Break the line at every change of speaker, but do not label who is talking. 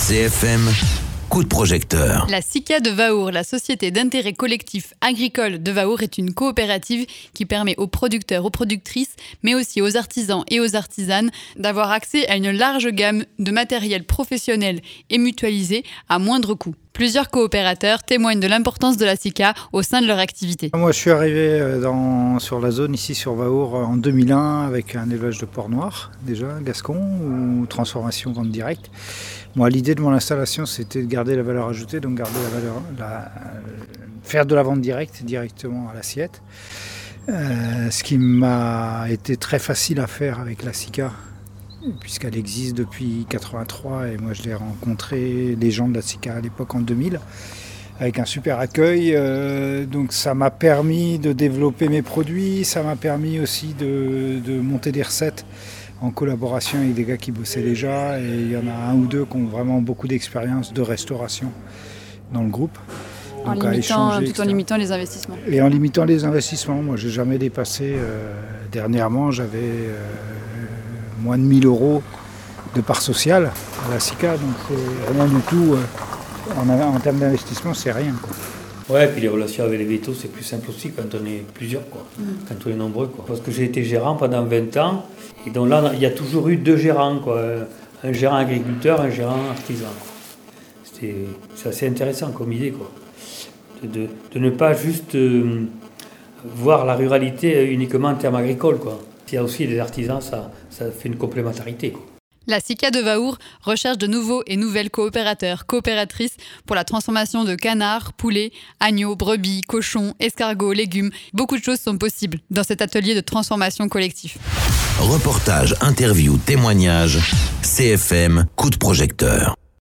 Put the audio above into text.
CFM, coup de projecteur.
La SICA de Vaour, la société d'intérêt collectif agricole de Vaour, est une coopérative qui permet aux producteurs, aux productrices, mais aussi aux artisans et aux artisanes d'avoir accès à une large gamme de matériel professionnel et mutualisé à moindre coût. Plusieurs coopérateurs témoignent de l'importance de la SICA au sein de leur activité.
Moi, je suis arrivé sur la zone ici sur Vaour en 2001 avec un élevage de porc noir, déjà, Gascon, ou transformation vente directe. Moi, l'idée de mon installation, c'était de garder la valeur ajoutée, donc garder faire de la vente directe directement à l'assiette. Ce qui m'a été très facile à faire avec la SICA, puisqu'elle existe depuis 1983 et moi je l'ai rencontré, les gens de la SICA à l'époque en 2000, avec un super accueil. Donc ça m'a permis de développer mes produits, ça m'a permis aussi de monter des recettes en collaboration avec des gars qui bossaient déjà, et il y en a un ou deux qui ont vraiment beaucoup d'expérience de restauration dans le groupe.
Tout en limitant les investissements.
Et en limitant les investissements, moi j'ai jamais dépassé, dernièrement j'avais moins de 1 000 € de part sociale à la SICA, donc c'est rien du tout, en termes d'investissement c'est rien, quoi.
Ouais, et puis les relations avec les vétos, c'est plus simple aussi quand on est plusieurs, quoi. Quand on est nombreux, quoi. Parce que j'ai été gérant pendant 20 ans, et donc là, il y a toujours eu 2 gérants, quoi. Un gérant agriculteur, un gérant artisan, quoi. C'est assez intéressant comme idée, quoi. De ne pas juste voir la ruralité uniquement en termes agricoles, quoi. Il y a aussi les artisans, ça fait une complémentarité, quoi.
La SICA de Vaour recherche de nouveaux et nouvelles coopérateurs, coopératrices pour la transformation de canards, poulets, agneaux, brebis, cochons, escargots, légumes. Beaucoup de choses sont possibles dans cet atelier de transformation collective.
Reportage, interview, témoignage, CFM, coup de projecteur.